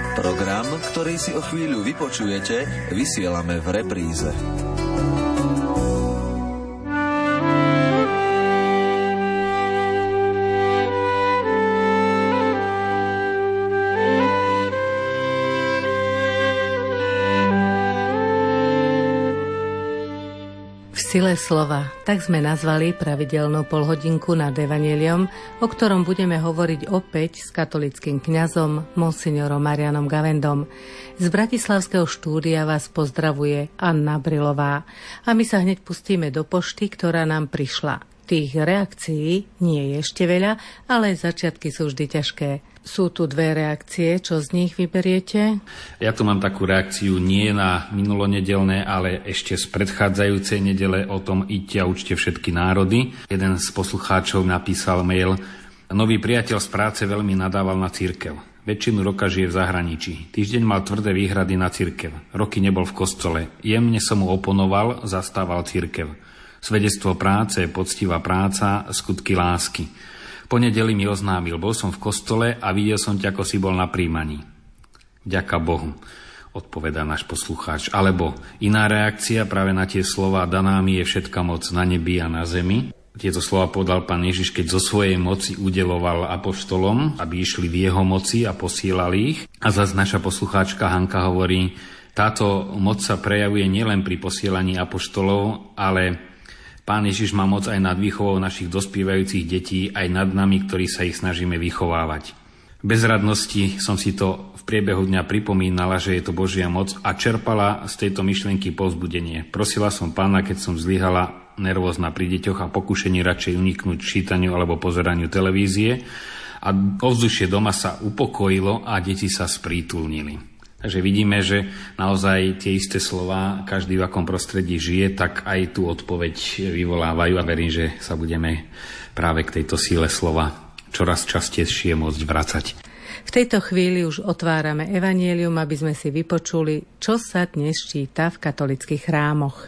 Program, ktorý si o chvíľu vypočujete, vysielame v repríze. Sile slova, tak sme nazvali pravidelnú polhodinku nad evanjeliom, o ktorom budeme hovoriť opäť s katolickým kňazom monsignorom Marianom Gavendom. Z bratislavského štúdia vás pozdravuje Anna Brilová a my sa hneď pustíme do pošty, ktorá nám prišla. Tých reakcií nie je ešte veľa, ale začiatky sú vždy ťažké. Sú tu dve reakcie, čo z nich vyberiete? Ja tu mám takú reakciu nie na minulonedelné, ale ešte z predchádzajúcej nedele o tom idte a učte všetky národy. Jeden z poslucháčov napísal mail: nový priateľ z práce veľmi nadával na cirkev. Väčšinu roka žije v zahraničí. Týždeň mal tvrdé výhrady na cirkev. Roky nebol v kostole. Jemne som mu oponoval, zastával cirkev. Svedectvo práce, poctivá práca, skutky lásky. Po nedeli mi oznámil: bol som v kostole a videl som ťa, ako si bol na príjmaní. Vďaka Bohu, odpovedá náš poslucháč. Alebo iná reakcia práve na tie slova: daná mi je všetka moc na nebi a na zemi. Tieto slova povedal Pán Ježiš, keď zo svojej moci udeloval apoštolom, aby išli v jeho moci a posielali ich. A zase naša poslucháčka Hanka hovorí: táto moc sa prejavuje nielen pri posielaní apoštolov, ale Pán Ježiš má moc aj nad výchovou našich dospievajúcich detí, aj nad nami, ktorí sa ich snažíme vychovávať. Bez radnosti som si to v priebehu dňa pripomínala, že je to Božia moc a čerpala z tejto myšlienky povzbudenie. Prosila som Pána, keď som zlyhala nervózna pri deťoch a pokušení radšej uniknúť čítaniu alebo pozeraniu televízie, a ovzdušie doma sa upokojilo a deti sa sprítulnili. Takže vidíme, že naozaj tie isté slová, každý v akom prostredí žije, tak aj tú odpoveď vyvolávajú a verím, že sa budeme práve k tejto síle slova čoraz častejšie môcť vracať. V tejto chvíli už otvárame evanjelium, aby sme si vypočuli, čo sa dnes číta v katolických chrámoch.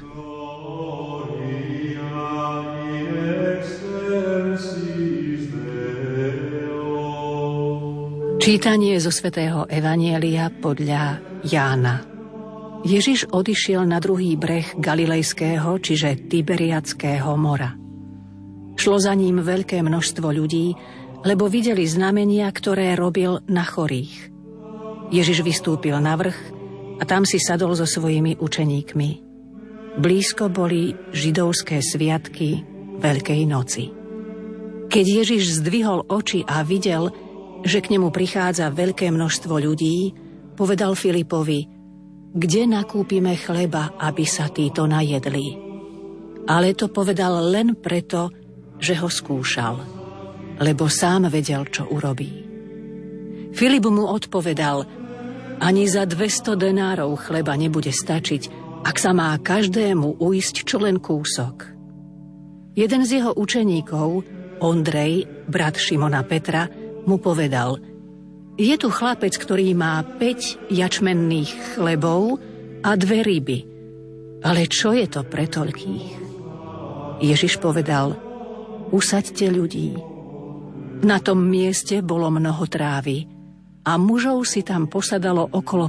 Čítanie zo svätého Evanjelia podľa Jána. Ježiš odišiel na druhý breh Galilejského, čiže Tiberiadského mora. Šlo za ním veľké množstvo ľudí, lebo videli znamenia, ktoré robil na chorých. Ježiš vystúpil na vrch a tam si sadol so svojimi učeníkmi. Blízko boli židovské sviatky Veľkej noci. Keď Ježiš zdvihol oči a videl, že k nemu prichádza veľké množstvo ľudí, povedal Filipovi: kde nakúpime chleba, aby sa títo najedli? Ale to povedal len preto, že ho skúšal, lebo sám vedel, čo urobí. Filip mu odpovedal: ani za 200 denárov chleba nebude stačiť, ak sa má každému uísť čo len kúsok. Jeden z jeho učeníkov, Ondrej, brat Šimona Petra, mu povedal: je tu chlapec, ktorý má 5 jačmenných chlebov a 2 ryby. Ale čo je to pre toľkých? Ježiš povedal: usaďte ľudí. Na tom mieste bolo mnoho trávy a mužov si tam posadalo okolo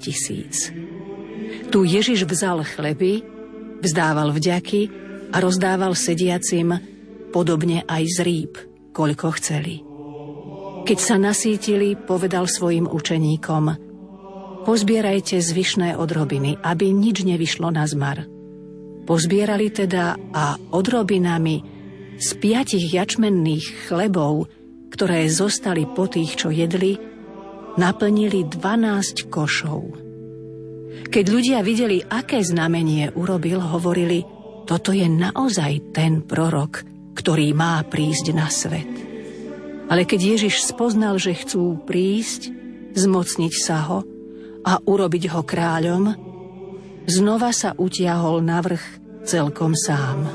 5000. Tu Ježiš vzal chleby, vzdával vďaky a rozdával sediacim, podobne aj z rýb, koľko chceli. Keď sa nasítili, povedal svojim učeníkom: pozbierajte zvyšné odrobiny, aby nič nevyšlo na zmar. Pozbierali teda a odrobinami z 5 jačmenných chlebov, ktoré zostali po tých, čo jedli, naplnili 12 košov. Keď ľudia videli, aké znamenie urobil, hovorili: toto je naozaj ten prorok, ktorý má prísť na svet. Ale keď Ježiš spoznal, že chcú prísť, zmocniť sa ho a urobiť ho kráľom, znova sa utiahol na vrch celkom sám.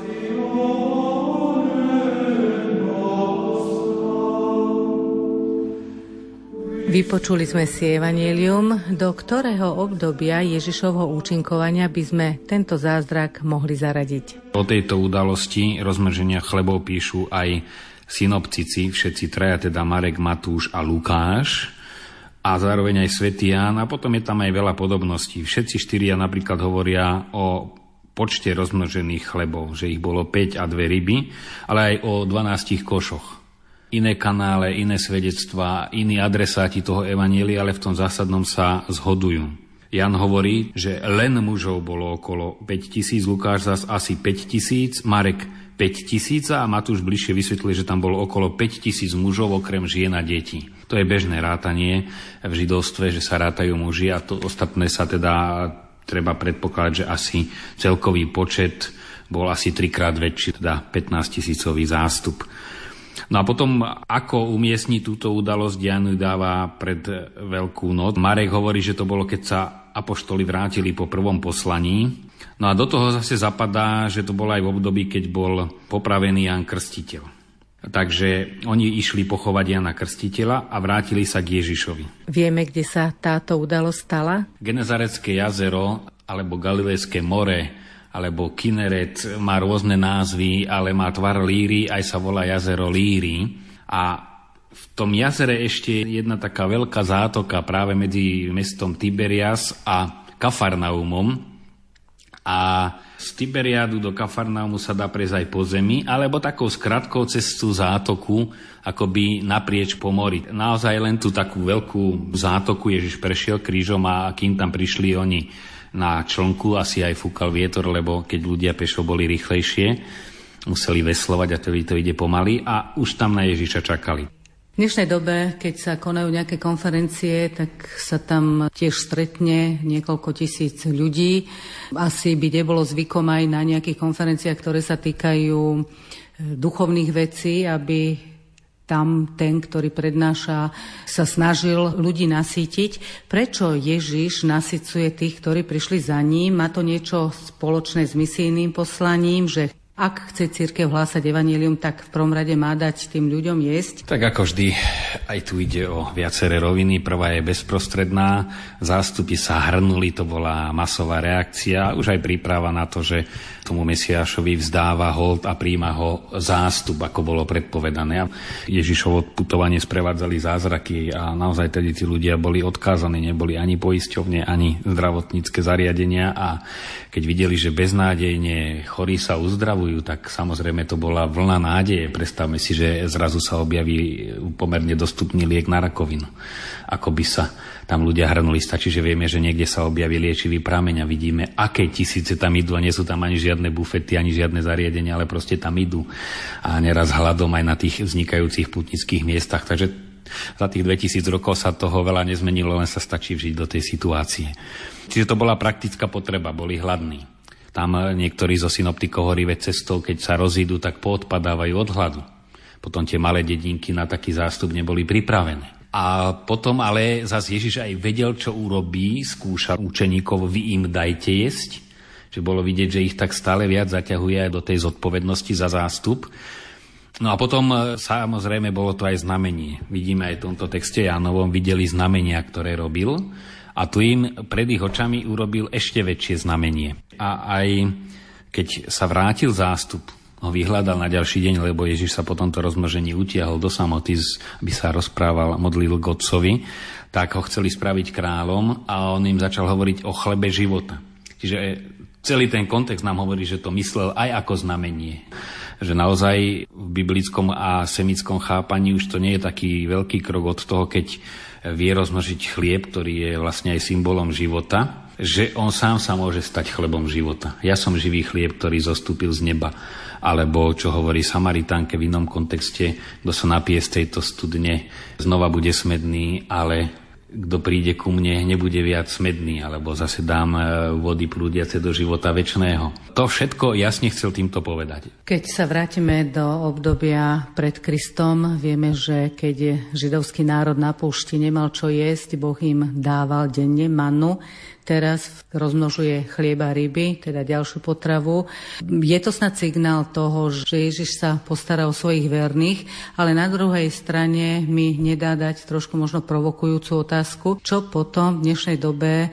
Vypočuli sme si evanjelium, do ktorého obdobia Ježišovho účinkovania by sme tento zázrak mohli zaradiť. O tejto udalosti rozmnoženia chlebov píšu aj synoptici, všetci traja, teda Marek, Matúš a Lukáš. a zároveň aj svätý Ján a potom je tam aj veľa podobností. Všetci štyria napríklad hovoria o počte rozmnožených chlebov, že ich bolo 5 a 2 ryby, ale aj o 12 košoch. Iné kanále, iné svedectvá, iní adresáti toho evanjelia, ale v tom zásadnom sa zhodujú. Jan hovorí, že len mužov bolo okolo 5000, Lukáš zas asi 5000, Marek 5000 a Matúš bližšie vysvetlí, že tam bolo okolo 5000 mužov okrem žien a detí. To je bežné rátanie v židovstve, že sa rátajú muži a to ostatné sa teda treba predpokladať, že asi celkový počet bol asi 3-krát väčší, teda 15 000 zástup. No a potom, ako umiestniť túto udalosť, Jan ju dáva pred Veľkú noc. Marek hovorí, že to bolo, keď sa apoštoli vrátili po prvom poslaní. No a do toho zase zapadá, že to bolo aj v období, keď bol popravený Ján Krstiteľ. Takže oni išli pochovať Jana Krstiteľa a vrátili sa k Ježišovi. Vieme, kde sa táto udalosť stala? Genezarecké jazero alebo Galilejské more alebo Kineret má rôzne názvy, ale má tvar líry, aj sa volá jazero Líry. A v tom jazere ešte jedna taká veľká zátoka práve medzi mestom Tiberias a Kafarnaumom. A z Tiberiádu do Kafarnaumu sa dá prejsť aj po zemi, alebo takou skratkou cez tú zátoku, akoby naprieč po mori. Naozaj len tú takú veľkú zátoku Ježiš prešiel krížom a kým tam prišli oni na člnku, asi aj fúkal vietor, lebo keď ľudia pešo boli rýchlejšie, museli veslovať a to ide pomaly a už tam na Ježiša čakali. V dnešnej dobe, keď sa konajú nejaké konferencie, tak sa tam tiež stretne niekoľko tisíc ľudí. Asi by nebolo zvykom aj na nejakých konferenciách, ktoré sa týkajú duchovných vecí, aby tam ten, ktorý prednáša, sa snažil ľudí nasýtiť. Prečo Ježiš nasycuje tých, ktorí prišli za ním? Má to niečo spoločné s misijným poslaním, že ak chce cirkev hlásať evanjelium, tak v prvom rade má dať tým ľuďom jesť? Tak ako vždy, aj tu ide o viaceré roviny. Prvá je bezprostredná. Zástupy sa hrnuli, to bola masová reakcia. Už aj príprava na to, že tomu Mesiášovi vzdáva hold a príjma ho zástup, ako bolo predpovedané. Ježišovo putovanie sprevádzali zázraky a naozaj tedy tí ľudia boli odkázaní, neboli ani poisťovne, ani zdravotnícke zariadenia a keď videli, že beznádejne chorí sa uzdravujú, tak samozrejme to bola vlna nádeje. Predstavme si, že zrazu sa objaví pomerne dostupný liek na rakovinu. Ako by sa tam ľudia hrnuli. Stačí, že vieme, že niekde sa objaví liečivý prameň a vidíme, aké tisíce tam idú a nie sú tam ani žiadne bufety, ani žiadne zariadenia, ale proste tam idú. A neraz hladom aj na tých vznikajúcich putnických miestach. Takže za tých 2000 rokov sa toho veľa nezmenilo, len sa stačí vžiť do tej situácie. Čiže to bola praktická potreba, boli hladní. Tam niektorí zo synoptikov hovorí, veď cestou, keď sa rozídu, tak poodpadávajú od hladu. Potom tie malé dedinky na taký zástup neboli pripravené. A potom ale zase Ježiš aj vedel, čo urobí, skúšal učeníkov, vy im dajte jesť. Že bolo vidieť, že ich tak stále viac zaťahuje aj do tej zodpovednosti za zástup. No a potom samozrejme bolo to aj znamenie. Vidíme aj v tomto texte Jánovom, videli znamenia, ktoré robil. A tu im pred ich očami urobil ešte väčšie znamenie. A aj keď sa vrátil zástup, ho vyhľadal na ďalší deň, lebo Ježiš sa po tomto rozmnožení utiahol do samoty, aby sa rozprával, modlil k Otcovi, tak ho chceli spraviť kráľom a on im začal hovoriť o chlebe života. Čiže celý ten kontext nám hovorí, že to myslel aj ako znamenie. Že naozaj v biblickom a semickom chápaní už to nie je taký veľký krok od toho, keď vie rozmnožiť chlieb, ktorý je vlastne aj symbolom života, že on sám sa môže stať chlebom života. Ja som živý chlieb, ktorý zostúpil z neba. Alebo čo hovorí Samaritánke v inom kontexte, kto sa napije z tejto studne, znova bude smedný, ale kto príde ku mne, nebude viac smedný, alebo zase dám vody prúdiace do života večného. To všetko jasne chcel týmto povedať. Keď sa vrátime do obdobia pred Kristom, vieme, že keď židovský národ na púšti nemal čo jesť, Boh im dával denne mannu. Teraz rozmnožuje chlieb a ryby, teda ďalšiu potravu. Je to snad signál toho, že Ježiš sa postará o svojich verných, ale na druhej strane mi nedá dať trošku možno provokujúcu otázku, čo potom v dnešnej dobe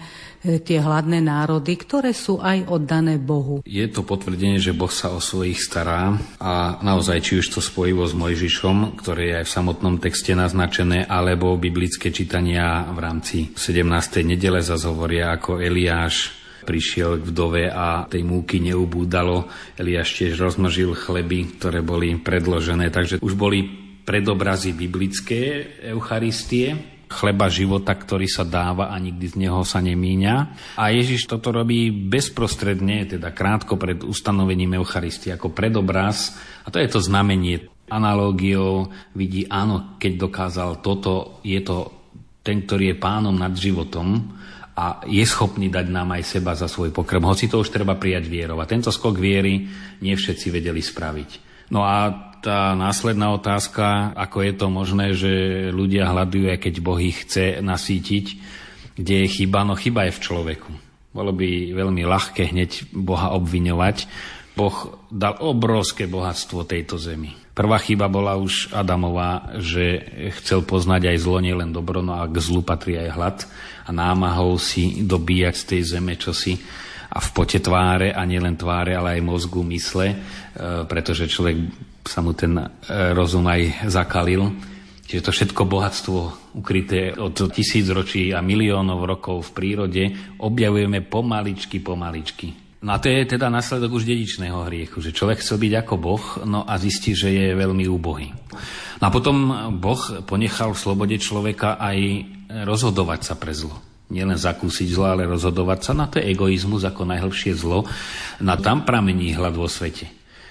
tie hladné národy, ktoré sú aj oddané Bohu. Je to potvrdenie, že Boh sa o svojich stará a naozaj, či už to spojivo s Mojžišom, ktoré je aj v samotnom texte naznačené, alebo biblické čítania v rámci 17. nedele zase hovoria, ako Eliáš prišiel k vdove a tej múky neubúdalo. Eliáš tiež rozmnožil chleby, ktoré boli predložené, takže už boli predobrazy biblické Eucharistie, chleba života, ktorý sa dáva a nikdy z neho sa nemíňa. A Ježiš toto robí bezprostredne, teda krátko pred ustanovením Eucharistie, ako predobraz. A to je to znamenie. Analógiou vidí, áno, keď dokázal toto, je to ten, ktorý je pánom nad životom, a je schopný dať nám aj seba za svoj pokrm. Hoci to už treba prijať vierou. A tento skok viery nie všetci vedeli spraviť. No a tá následná otázka, ako je to možné, že ľudia hľadujú, aj keď Boh ich chce nasýtiť, kde je chyba? No chyba je v človeku. Bolo by veľmi ľahké hneď Boha obviňovať. Boh dal obrovské bohatstvo tejto zemi. Prvá chyba bola už Adamová, že chcel poznať aj zlo, nielen dobro, no a k zlu patrí aj hlad a námahou si dobíjať z tej zeme čosi a v pote tváre, a nielen tváre, ale aj mozgu, mysle, pretože človek sa mu ten rozum aj zakalil. Čiže to všetko bohatstvo ukryté od 1000 ročí a miliónov rokov v prírode objavujeme pomaličky. No a to je teda následok už dedičného hriechu, že človek chcel byť ako Boh, no a zistí, že je veľmi úbohý. No a potom Boh ponechal v slobode človeka aj rozhodovať sa pre zlo. Nielen zakúsiť zlo, ale rozhodovať sa. Na to je egoizmus ako najhlbšie zlo. No tam pramení hlad vo svete.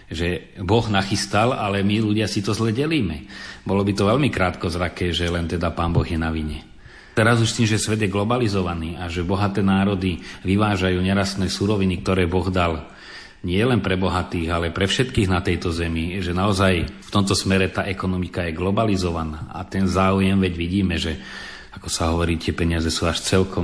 Že Boh nachystal, ale my ľudia si to zle delíme. Bolo by to veľmi krátkozraké, že len teda Pán Boh je na vine. Teraz už tým, že svet je globalizovaný a že bohaté národy vyvážajú nerastné suroviny, ktoré Boh dal nie len pre bohatých, ale pre všetkých na tejto zemi, že naozaj v tomto smere tá ekonomika je globalizovaná a ten záujem, veď vidíme, že ako sa hovorí, tie peniaze sú až celkom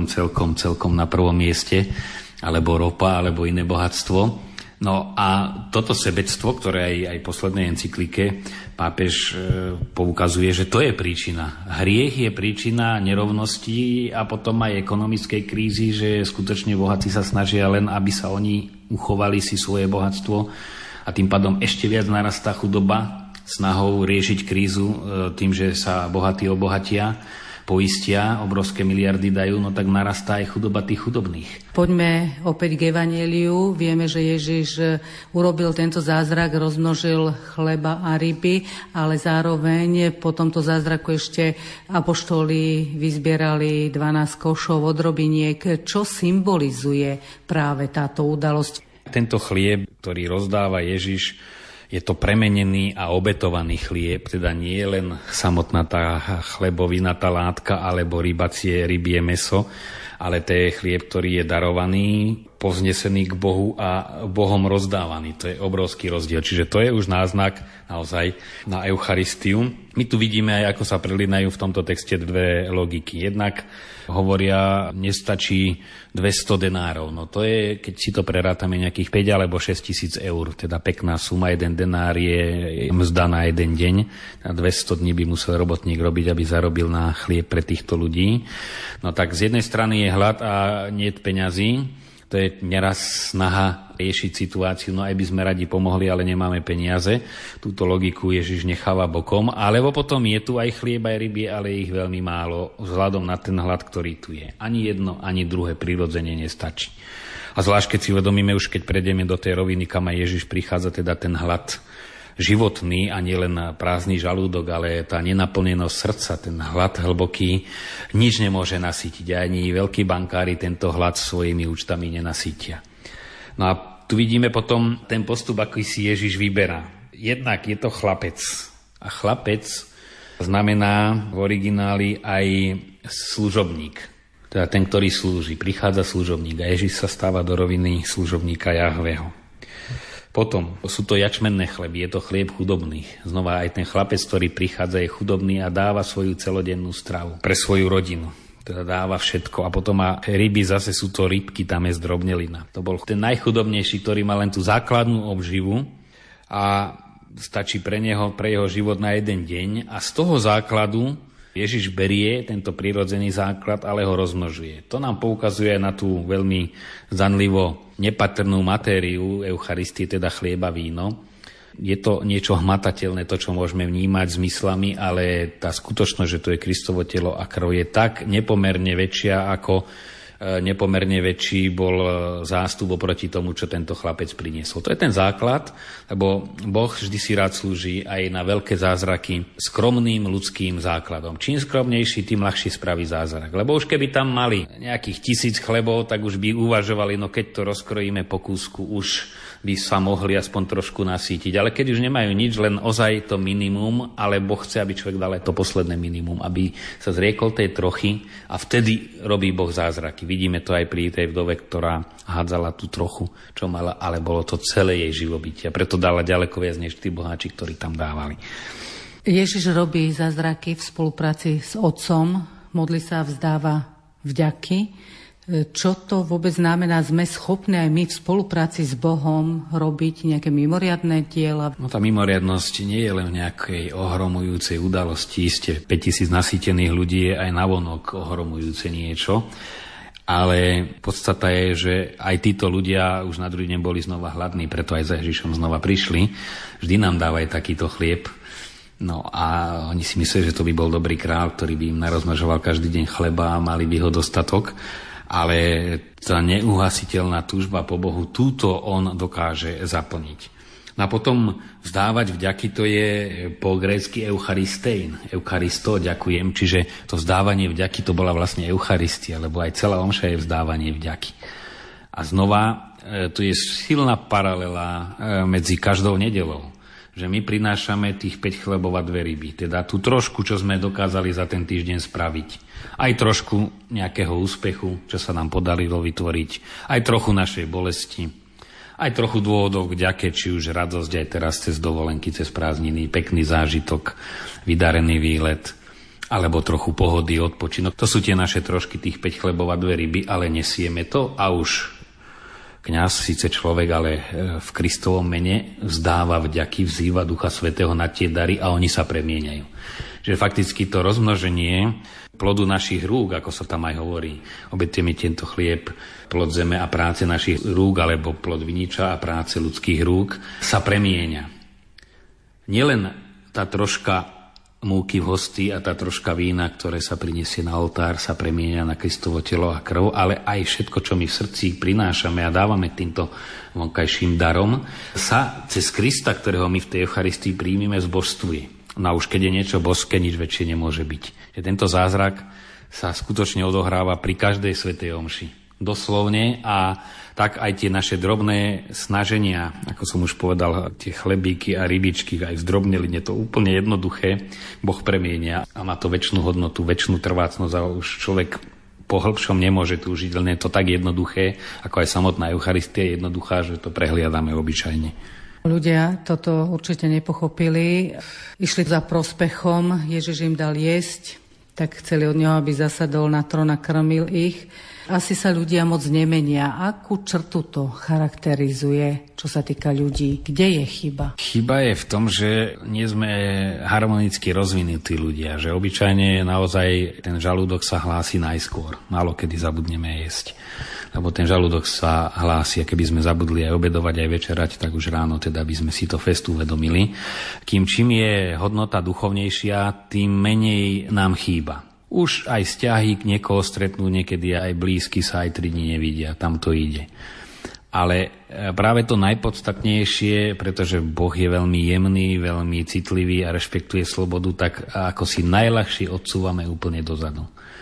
na prvom mieste, alebo ropa, alebo iné bohatstvo. No a toto sebectvo, ktoré aj v poslednej encyklike pápež poukazuje, že to je príčina. Hriech je príčina nerovností a potom aj ekonomickej krízy, že skutočne bohatí sa snažia len, aby sa oni uchovali si svoje bohatstvo a tým pádom ešte viac narastá chudoba snahou riešiť krízu tým, že sa bohatí obohatia, poistia, obrovské miliardy dajú, no tak narastá aj chudoba tých chudobných. Poďme opäť k Evanjeliu. Vieme, že Ježiš urobil tento zázrak, rozmnožil chleba a ryby, ale zároveň po tomto zázraku ešte apoštoli vyzbierali 12 košov odrobiniek. Čo symbolizuje práve táto udalosť? Tento chlieb, ktorý rozdáva Ježiš, je to premenený a obetovaný chlieb, teda nie je len samotná tá chlebovina, tá látka, alebo rybie mäso, ale to je chlieb, ktorý je darovaný, povznesený k Bohu a Bohom rozdávaný. To je obrovský rozdiel. Čiže to je už náznak naozaj na Eucharistiu. My tu vidíme aj, ako sa prelínajú v tomto texte dve logiky. Jednak hovoria, nestačí 200 denárov. No to je, keď si to prerátame, nejakých 5 alebo 6 tisíc eur. Teda pekná suma, 1 denár je mzda na jeden deň. A 200 dní by musel robotník robiť, aby zarobil na chlieb pre týchto ľudí. No tak z jednej strany je hlad a niet peňazí. To je neraz snaha riešiť situáciu, no aj by sme radi pomohli, ale nemáme peniaze. Túto logiku Ježiš necháva bokom. Alebo potom je tu aj chlieb, aj ryby, ale ich veľmi málo vzhľadom na ten hlad, ktorý tu je. Ani jedno, ani druhé prirodzene nestačí. A zvlášť, keď si uvedomíme, už keď prejdeme do tej roviny, kam aj Ježiš prichádza, teda ten hlad životný a nielen prázdny žalúdok, ale tá nenaplnenosť srdca, ten hlad hlboký, nič nemôže nasýtiť. Ani veľkí bankári tento hlad svojimi účtami nenasýtia. No a tu vidíme potom ten postup, aký si Ježiš vyberá. Jednak je to chlapec. A chlapec znamená v origináli aj služobník. Teda ten, ktorý slúži. Prichádza služobník a Ježiš sa stáva do roviny služobníka Jahveho. Potom sú to jačmenné chleby, je to chlieb chudobných. Znova aj ten chlapec, ktorý prichádza, je chudobný a dáva svoju celodennú stravu pre svoju rodinu. Teda dáva všetko. A potom má ryby, zase sú to rybky, tam je zdrobnelina. To bol ten najchudobnejší, ktorý má len tú základnú obživu a stačí pre jeho život na jeden deň. A z toho základu Ježiš berie tento prirodzený základ, ale ho rozmnožuje. To nám poukazuje na tú veľmi zdanlivo nepatrnú matériu Eucharistie, teda chlieba, víno. Je to niečo hmatateľné, to, čo môžeme vnímať zmyslami, ale tá skutočnosť, že to je Kristovo telo a krv, je tak nepomerne väčšia, ako nepomerne väčší bol zástup oproti tomu, čo tento chlapec priniesol. To je ten základ, lebo Boh vždy si rád slúži aj na veľké zázraky skromným ľudským základom. Čím skromnejší, tým ľahšie spraví zázrak. Lebo už keby tam mali nejakých 1000 chlebov, tak už by uvažovali, no keď to rozkrojíme po kúsku, už by sa mohli aspoň trošku nasýtiť. Ale keď už nemajú nič, len ozaj to minimum, ale Boh chce, aby človek dal aj to posledné minimum, aby sa zriekol tej trochy a vtedy robí Boh zázraky. Vidíme to aj pri tej vdove, ktorá hádzala tú trochu, čo mala, ale bolo to celé jej živobytie. A preto dala ďaleko viac než tí boháči, ktorí tam dávali. Ježiš robí zázraky v spolupráci s Otcom, modlí sa a vzdáva vďaky. Čo to vôbec znamená? Sme schopní aj my v spolupráci s Bohom robiť nejaké mimoriadne diela? No tá mimoriadnosť nie je len v nejakej ohromujúcej udalosti. Isté 5000 nasýtených ľudí je aj navonok ohromujúce niečo. Ale podstata je, že aj títo ľudia už na druhý deň boli znova hladní, preto aj za Ježišom znova prišli. Vždy nám dávajú takýto chlieb. No a oni si mysleli, že to by bol dobrý kráľ, ktorý by im narozmnožoval každý deň chleba a mali by ho dostatok. Ale tá neuhasiteľná túžba po Bohu, túto on dokáže zaplniť. No a potom vzdávať vďaky, to je po grécky eucharistein. Eucharisto, ďakujem, čiže to vzdávanie vďaky, to bola vlastne Eucharistia, lebo aj celá omša je vzdávanie vďaky. A znova, tu je silná paralela medzi každou nedeľou, že my prinášame tých 5 chlebov a 2 ryby, teda tú trošku, čo sme dokázali za ten týždeň spraviť. Aj trošku nejakého úspechu, čo sa nám podarilo vytvoriť, aj trochu našej bolesti, aj trochu dôvodov k ďake, či už radosť aj teraz cez dovolenky, cez prázdniny, pekný zážitok, vydarený výlet, alebo trochu pohody, odpočinok. To sú tie naše trošky, tých 5 chlebov a 2 ryby, ale nesieme to a už kňaz, síce človek, ale v Kristovom mene vzdáva vďaky, vzýva Ducha Svätého na tie dary a oni sa premieňajú. Čiže fakticky to rozmnoženie plodu našich rúk, ako sa tam aj hovorí, obetujeme tento chlieb, plod zeme a práce našich rúk, alebo plod viniča a práce ľudských rúk, sa premieňa. Nielen tá troška múky v hostii a tá troška vína, ktoré sa prinesie na oltár, sa premieňa na Kristovo telo a krv, ale aj všetko, čo my v srdci prinášame a dávame týmto vonkajším darom, sa cez Krista, ktorého my v tej Eucharistii príjmime, zbožstvuje. No a už keď je niečo božské, nič väčšie nemôže byť. Že tento zázrak sa skutočne odohráva pri každej svätej omši. Doslovne a tak aj tie naše drobné snaženia, ako som už povedal, tie chlebíky a rybičky, aj v zdrobneline, to úplne jednoduché, Boh premienia a má to večnú hodnotu, večnú trvácnosť a už človek po hĺbšom nemôže túžiť, len je to tak jednoduché, ako aj samotná Eucharistia je jednoduchá, že to prehliadame obyčajne. Ľudia toto určite nepochopili. Išli za prospechom, Ježiš im dal jesť, tak chceli od neho, aby zasadol na trón a krmil ich. Asi sa ľudia moc nemenia. Akú črtu to charakterizuje, čo sa týka ľudí? Kde je chyba? Chyba je v tom, že nie sme harmonicky rozvinutí ľudia, že obyčajne naozaj ten žalúdok sa hlási najskôr. Málo kedy zabudneme jesť. Lebo ten žalúdok sa hlási, a keby sme zabudli aj obedovať, aj večerať, tak už ráno teda by sme si to fest uvedomili. Kým čím je hodnota duchovnejšia, tým menej nám chýba. Už aj vzťahy k niekoho stretnú, niekedy aj blízky sa aj 3 dni nevidia, tam to ide. Ale práve to najpodstatnejšie, pretože Boh je veľmi jemný, veľmi citlivý a rešpektuje slobodu, tak ako si najľahšie odsúvame úplne dozadu.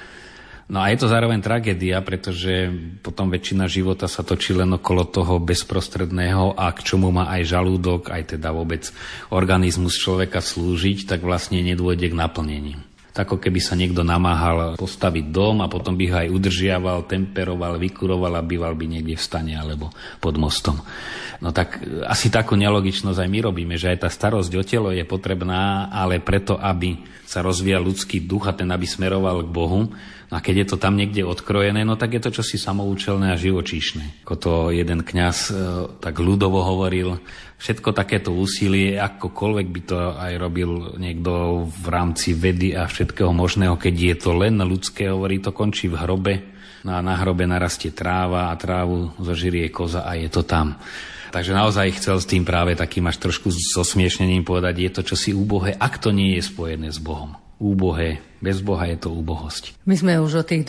No a je to zároveň tragédia, pretože potom väčšina života sa točí len okolo toho bezprostredného a k čomu má aj žalúdok, aj teda vôbec organizmus človeka slúžiť, tak vlastne nedôjde k naplneniu. Ako keby sa niekto namáhal postaviť dom a potom by ho aj udržiaval, temperoval, vykuroval a býval by niekde v stane alebo pod mostom. No tak asi takú nelogičnosť aj my robíme, že aj tá starosť o telo je potrebná, ale preto, aby sa rozvíjal ľudský duch a ten aby smeroval k Bohu, No a keď je to tam niekde odkrojené, no tak je to čosi samoučelné a živočíšne. Ako to jeden kňaz tak ľudovo hovoril, všetko takéto úsilie, akokoľvek by to aj robil niekto v rámci vedy a všetkého možného, keď je to len ľudské, hovorí, to končí v hrobe. No a na hrobe narastie tráva a trávu zožerie koza a je to tam. Takže naozaj chcel s tým práve takým až trošku zosmiešnením povedať, je to čosi úbohé, ak to nie je spojené s Bohom. Úbohé. Bez Boha je to úbohosť. My sme už o tých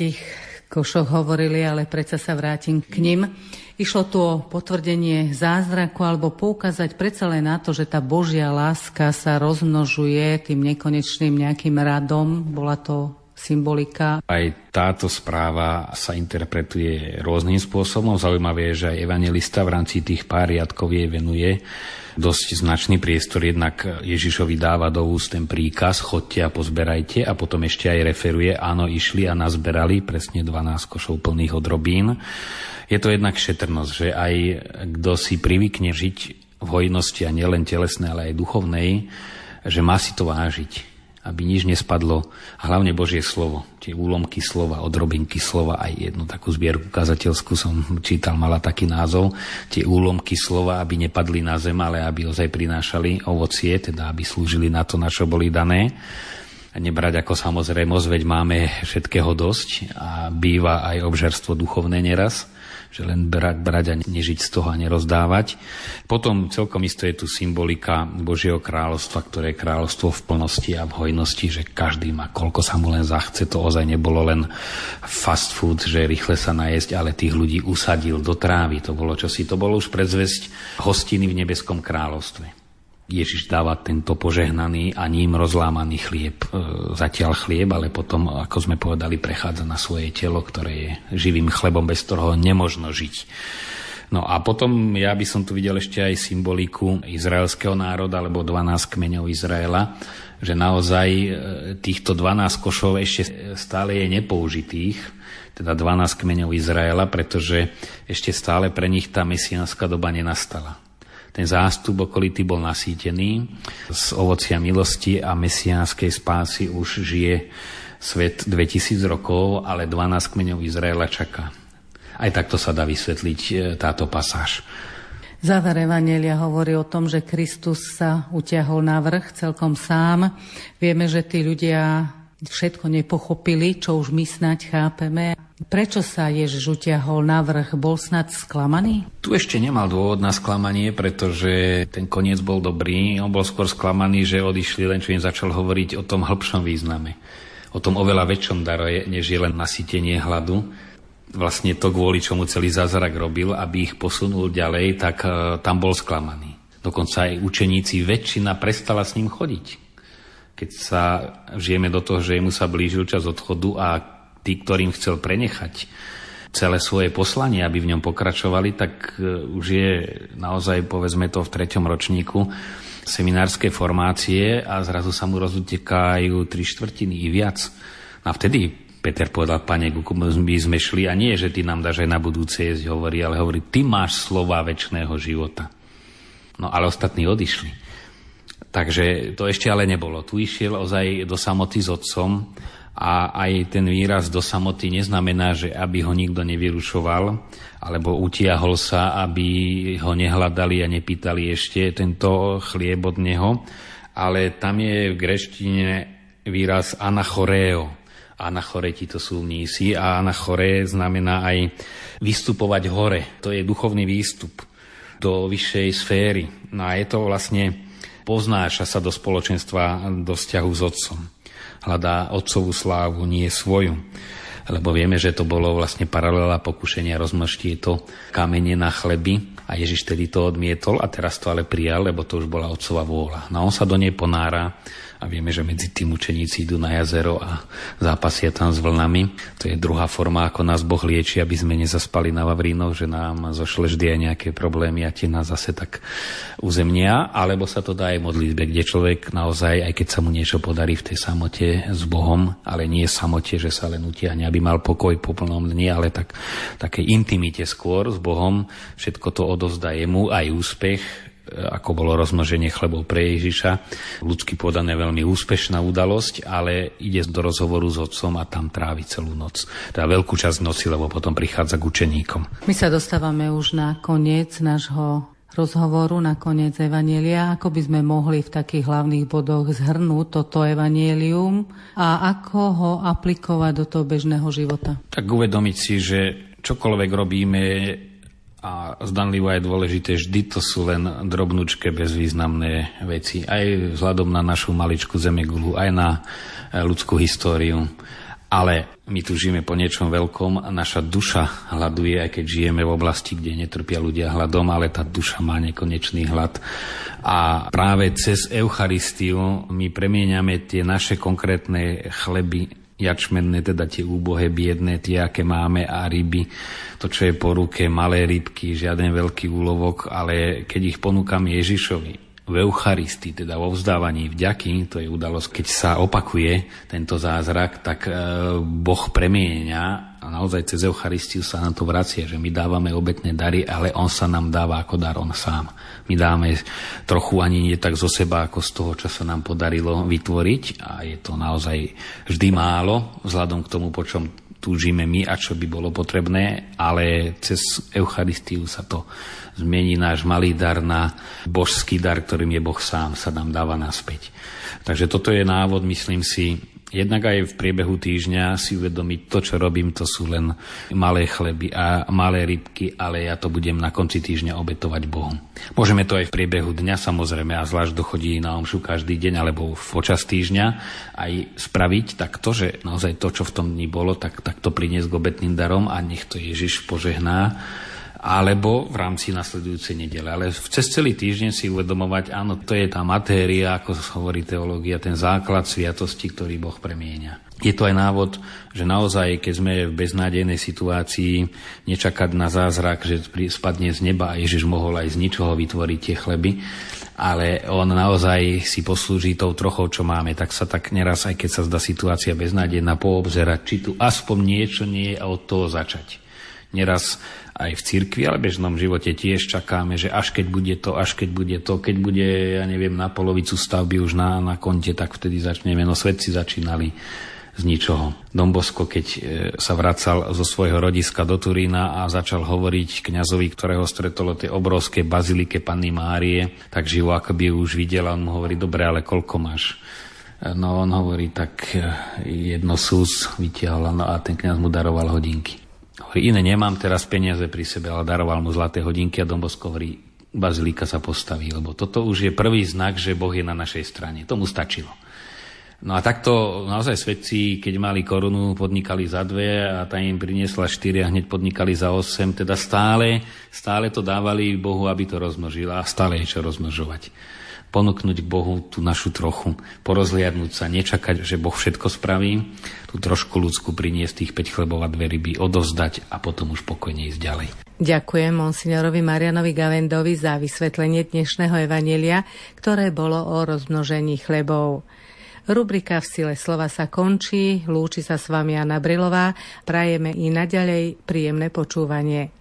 12 košoch hovorili, ale predsa sa vrátim k nim. Išlo tu o potvrdenie zázraku alebo poukázať predsa len na to, že tá Božia láska sa rozmnožuje tým nekonečným nejakým radom. Bola to symbolika. Aj táto správa sa interpretuje rôznym spôsobom. Zaujímavé je, že aj evanjelista v rámci tých pár riadkov jej venuje dosť značný priestor. Jednak Ježišovi dáva do úst ten príkaz, chodte a pozberajte, a potom ešte aj referuje, áno, išli a nazberali presne 12 košov plných odrobín. Je to jednak šetrnosť, že aj kto si privykne žiť v hojnosti a nielen telesnej, ale aj duchovnej, že má si to vážiť, aby nič nespadlo, a hlavne Božie slovo, tie úlomky slova, odrobinky slova, aj jednu takú zbierku kazateľskú som čítal, mala taký názov, tie úlomky slova, aby nepadli na zem, ale aby ozaj prinášali ovocie, teda aby slúžili na to, na čo boli dané. A nebrať ako samozrejmosť, veď máme všetkého dosť a býva aj obžerstvo duchovné neraz, že len brať a nežiť z toho a nerozdávať. Potom celkom isto je tu symbolika Božieho kráľovstva, ktoré je kráľovstvo v plnosti a v hojnosti, že každý má, koľko sa mu len zachce. To ozaj nebolo len fast food, že rýchle sa najesť, ale tých ľudí usadil do trávy. To bolo čosi, to bolo už predzvesť hostiny v nebeskom kráľovstve. Ježiš dáva tento požehnaný a ním rozlámaný chlieb. Zatiaľ chlieb, ale potom, ako sme povedali, prechádza na svoje telo, ktoré je živým chlebom, bez ktorého nemožno žiť. No a potom ja by som tu videl ešte aj symboliku izraelského národa, alebo 12 kmeňov Izraela, že naozaj týchto 12 košov ešte stále je nepoužitých, teda 12 kmeňov Izraela, pretože ešte stále pre nich tá mesiánska doba nenastala. Ten zástup okolitý bol nasýtený z ovocia milosti a mesiánskej spásy už žije svet 2000 rokov, ale 12 kmeňov Izraela čaká. Aj takto sa dá vysvetliť táto pasáž. Záver evanjelia hovorí o tom, že Kristus sa utiahol na vrch celkom sám. Vieme, že tí ľudia všetko nepochopili, čo už my snáď chápeme. Prečo sa Ježiš utiahol na vrch? Bol snad sklamaný? Tu ešte nemal dôvod na sklamanie, pretože ten koniec bol dobrý. On bol skôr sklamaný, že odišli, len čo im začal hovoriť o tom hĺbšom význame. O tom oveľa väčšom dare, než je len nasytenie hladu. Vlastne to, kvôli čomu celý zázrak robil, aby ich posunul ďalej, tak tam bol sklamaný. Dokonca aj učeníci, väčšina prestala s ním chodiť. Keď sa žijeme do toho, že jemu sa blížil čas odchodu a tí, ktorým chcel prenechať celé svoje poslanie, aby v ňom pokračovali, tak už je naozaj, povedzme to, v 3. ročníku seminárskej formácie a zrazu sa mu rozutekajú 3/4 i viac. A vtedy Peter povedal: Pane, ku komu by sme šli, a nie, že ty nám dáš aj na budúce jesť, hovorí, ale hovorí, ty máš slova večného života. No ale ostatní odišli. Takže to ešte ale nebolo. Tu išiel ozaj do samoty s otcom. A aj ten výraz do samoty neznamená, že aby ho nikto nevyrušoval, alebo utiahol sa, aby ho nehľadali a nepýtali ešte tento chlieb od neho, ale tam je v gréčtine výraz anachoreo. Anachoreti to sú mnísi a anachore znamená aj vystupovať hore. To je duchovný výstup do vyššej sféry. No a je to vlastne, poznáša sa do spoločenstva, do vzťahu s otcom. Hľadá otcovú slávu, nie svoju. Lebo vieme, že to bolo vlastne paralela pokušenia rozmnožtie to kamene na chleby a Ježiš tedy to odmietol a teraz to ale prijal, lebo to už bola otcová vôľa. No on sa do nej ponára a vieme, že medzi tým učeníci idú na jazero a zápasia tam s vlnami. To je druhá forma, ako nás Boh lieči, aby sme nezaspali na vavrínoch, že nám zošle vždy aj nejaké problémy a tie nás zase tak uzemnia, alebo sa to dá aj modlitbe, kde človek naozaj, aj keď sa mu niečo podarí v tej samote s Bohom, ale nie samote, že sa len utiahne, aby mal pokoj po plnom dni, ale tak takej intimite skôr s Bohom, všetko to odovzdá jemu, aj úspech, ako bolo rozmnoženie chlebov pre Ježiša. Ľudsky podané veľmi úspešná udalosť, ale ide do rozhovoru s otcom a tam trávi celú noc. Teda veľkú časť noci, lebo potom prichádza k učeníkom. My sa dostávame už na koniec nášho rozhovoru, na koniec evanjelia. Ako by sme mohli v takých hlavných bodoch zhrnúť toto evanjelium a ako ho aplikovať do toho bežného života? Tak uvedomiť si, že čokoľvek robíme a zdanlivo je dôležité, vždy to sú len drobnúčké, bezvýznamné veci. Aj vzhľadom na našu maličku zemegulu, aj na ľudskú históriu. Ale my tu žijeme po niečom veľkom a naša duša hladuje, aj keď žijeme v oblasti, kde netrpia ľudia hladom, ale tá duša má nekonečný hlad. A práve cez Eucharistiu my premieňame tie naše konkrétne chleby, jačmenné, teda tie úbohé, biedné, tie, aké máme, a ryby, to, čo je po ruke, malé rybky, žiaden veľký úlovok, ale keď ich ponúkam Ježišovi v Eucharistii, teda vo vzdávaní vďaky, to je udalosť, keď sa opakuje tento zázrak, tak Boh premieňa a naozaj cez Eucharistiu sa nám to vracia, že my dávame obetné dary, ale on sa nám dáva ako dar, on sám. My dáme trochu ani nie tak zo seba, ako z toho, čo sa nám podarilo vytvoriť, a je to naozaj vždy málo, vzhľadom k tomu, po čom túžime my a čo by bolo potrebné, ale cez Eucharistiu sa to zmení, náš malý dar na božský dar, ktorým je Boh sám, sa nám dáva naspäť. Takže toto je návod, myslím si, jednak aj v priebehu týždňa si uvedomiť, to, čo robím, to sú len malé chleby a malé rybky, ale ja to budem na konci týždňa obetovať Bohu. Môžeme to aj v priebehu dňa, samozrejme, a zvlášť dochodí na omšu každý deň alebo počas týždňa aj spraviť tak to, že naozaj to, čo v tom dni bolo, tak to priniesť k obetným darom a nech to Ježiš požehná, alebo v rámci nasledujúcej nedele. Ale cez celý týždeň si uvedomovať, áno, to je tá matéria, ako hovorí teológia, ten základ sviatosti, ktorý Boh premieňa. Je to aj návod, že naozaj, keď sme v beznádejnej situácii, nečakať na zázrak, že spadne z neba a Ježiš mohol aj z ničoho vytvoriť tie chleby, ale on naozaj si poslúži tou trochou, čo máme. Tak sa tak neraz, aj keď sa zdá situácia beznádejná, poobzerať, či tu aspoň niečo nie je, a od toho začať. Neraz aj v cirkvi, ale v bežnom živote tiež čakáme, že až keď bude to, keď bude, ja neviem, na polovicu stavby už na konte, tak vtedy začneme. No svetci začínali z ničoho. Dom Bosco, keď sa vracal zo svojho rodiska do Turína a začal hovoriť kňazovi, ktorého stretolo tej obrovské bazilike Panny Márie, tak živo akoby už videl, a on mu hovorí, dobre, ale koľko máš? No on hovorí, tak jedno sús vytiahol, no a ten kňaz mu daroval hodinky. Iné nemám teraz peniaze pri sebe, ale daroval mu zlaté hodinky, a Dom Bosco hovorí, bazilika sa postaví, lebo toto už je prvý znak, že Boh je na našej strane. Tomu stačilo. No a takto naozaj svedci, keď mali korunu, podnikali za 2 a tá im priniesla 4 a hneď podnikali za 8, teda stále to dávali Bohu, aby to rozmnožil, a stále je čo rozmnožovať. Ponúknuť k Bohu tú našu trochu, porozliadnúť sa, nečakať, že Boh všetko spraví, tú trošku ľudskú priniesť, tých 5 chlebov a 2 ryby, odovzdať a potom už pokojne ísť ďalej. Ďakujem monsignorovi Marianovi Gavendovi za vysvetlenie dnešného evanjelia, ktoré bolo o rozmnožení chlebov. Rubrika V sile slova sa končí, lúči sa s vami Anna Brilová, prajeme i naďalej príjemné počúvanie.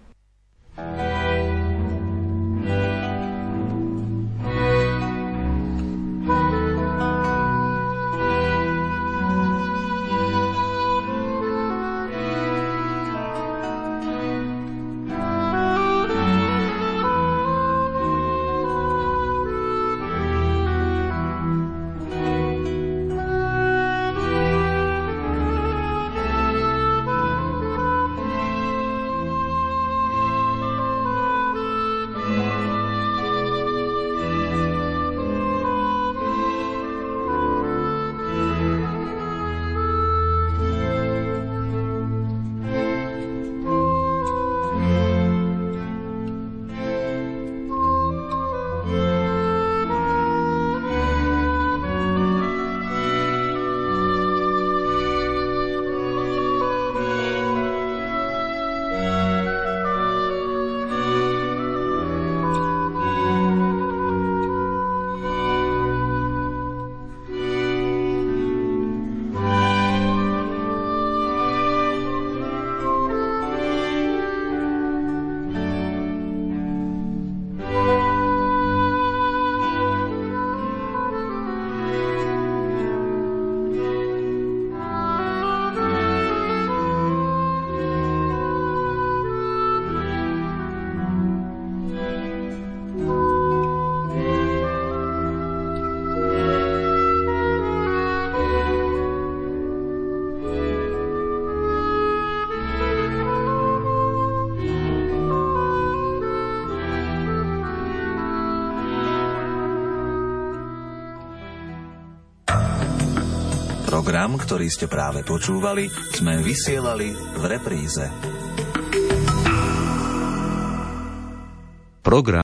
Program, ktorý ste práve počúvali, sme vysielali v repríze. Program